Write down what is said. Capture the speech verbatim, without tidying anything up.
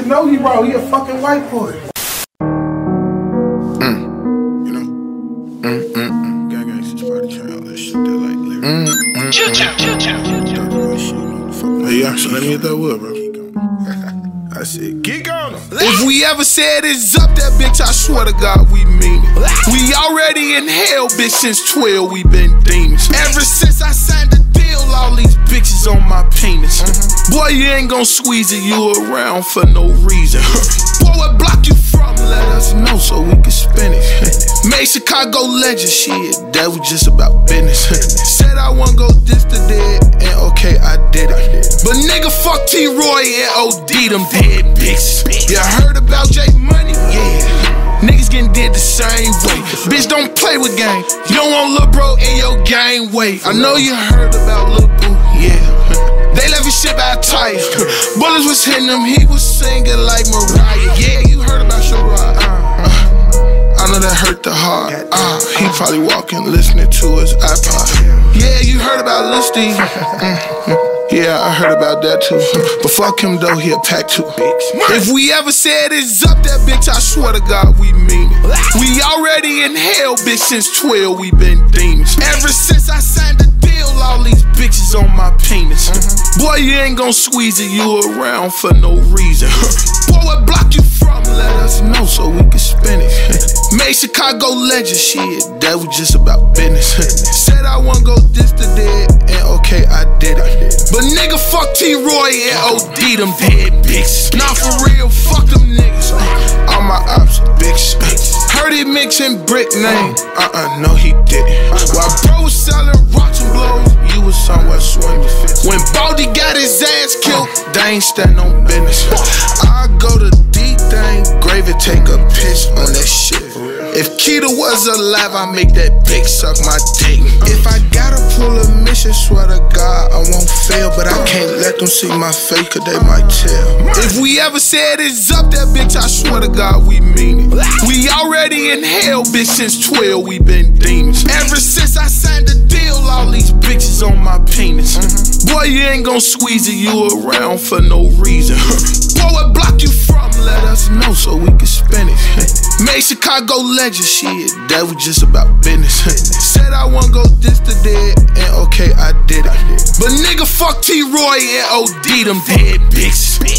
know he wrong. He a fucking white boy. Mm. You know? Mm, mm, mm. Gang gang shit's probably trying all that shit that like lyrics. Mm, mm, chill, chill, chill, chill, chill. Hey, yeah, so let me hit that wood, bro. I said, geek on him. If we ever said it's up that bitch, I swear to God we mean it. We already in hell, bitch, since twelve we been demons. Ever since I signed the deal, all these bitches on my penis. Mm-hmm. Boy, you ain't gon' squeeze it, you around for no reason. Boy, what block you from? Let us know so we can spin it. Made Chicago legend, shit, that was just about business. Said I wanna go this to dead, and okay, I did it. But nigga, fuck T-Roy and O D, them dead bitches. You heard about J Money? Yeah. Niggas getting dead the same way. Bitch, don't play with gang. You don't want Lil' Bro in your gang way. I know you heard about Lil' Boo, yeah. They left his shit by tire. Bullets was hitting him, he was singing like Mariah. Yeah, you heard about Shorah. Uh, uh, I know that hurt the heart. Uh, he probably walking, listening to his iPod. Yeah, you heard about Lil Steve. Mm. Yeah, I heard about that too. But fuck him though, he a pack too. If we ever said it's up that bitch, I swear to God we mean it. We already in hell, bitch, since twelve we been demons. Ever since I signed the deal, all these bitches on my penis. Boy, you ain't gon' squeeze it, you around for no reason. Boy, what block you from? Let us know so we can spin it. Made Chicago legend, shit, that was just about business. Said I wanna go this to dead, and okay, I did it. But nigga, fuck T-Roy and O D, them dead bitches. Nah, for real, fuck them niggas. All my ops, bitches. Heard he mixing brick name. Uh-uh, no, he didn't. While bro was selling rocks and blows, you was somewhere swinging. When Baldy got his ass killed, they ain't stand on business. I go to D-Thing, Gravy, take a piss on that shit. If Keita was alive, I make that bitch suck my dick. If I gotta pull a mission, swear to God, I won't fail. But I can't let them see my face, cause they might tell. If we ever said it's up that bitch, I swear to God we mean it. We already in hell, bitch, since twelve we been demons. Ever since I signed the deal, all these bitches on my penis. Boy, you ain't gon' squeeze it, you around for no reason. Boy, what block you from? Let us know so we can spin it. Made Chicago legend, shit, that was just about business. Said I wanna go this to dead, and okay, I did it. But nigga, fuck T-Roy and O D, them dead bitches.